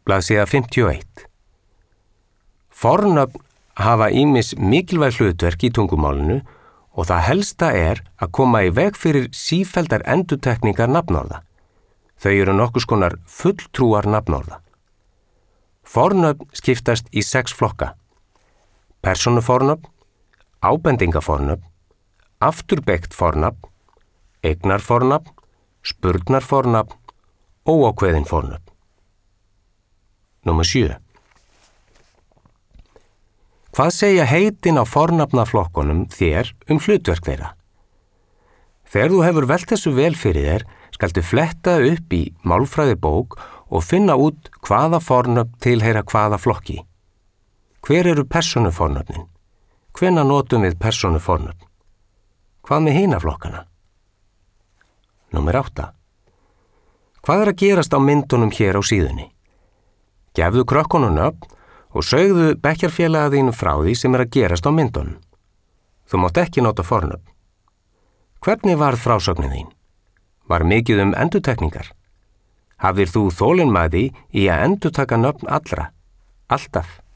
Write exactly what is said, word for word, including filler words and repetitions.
Blaðsíða fimmtíu og eitt. Fornöfn hafa ýmis mikilvæg hlutverk í tungumálinu og það helsta er að koma í veg fyrir sífelldar endurtekningar nafnorða. Þau eru nokkurs konar fulltrúar nafnorða. Fornöfn skiptast í sex flokka. Persónufornöfn, ábendingafornöfn, afturbeygt fornafn, eignarfornafn, spurnarfornafn, óákveðin fornöfn. Númer sjö. Hvað segja heitin á fornafnaflokkunum þér um hlutverk þeirra? Þegar þú hefur velt þessu vel fyrir þér, skaltu fletta upp í málfræðibók og finna út hvaða fornöfn tilheyra hvaða flokki. Hver eru persónufornöfnin? Hvenær notum við persónufornöfn? Hvað með hina flokkana? Númer átta. Hvað er að gerast á myndunum hér á síðunni? Gefðu krökkunum nöfn og sögðu bekkjarfélaga þínu frá því sem er að gerast á myndunum. Þú mátt ekki nota fornöfn. Hvernig varð frásögnin þín? Var mikið um endurtekningar? Hafðir þú þolinmæði í að endurtaka nöfn allra? Alltaf?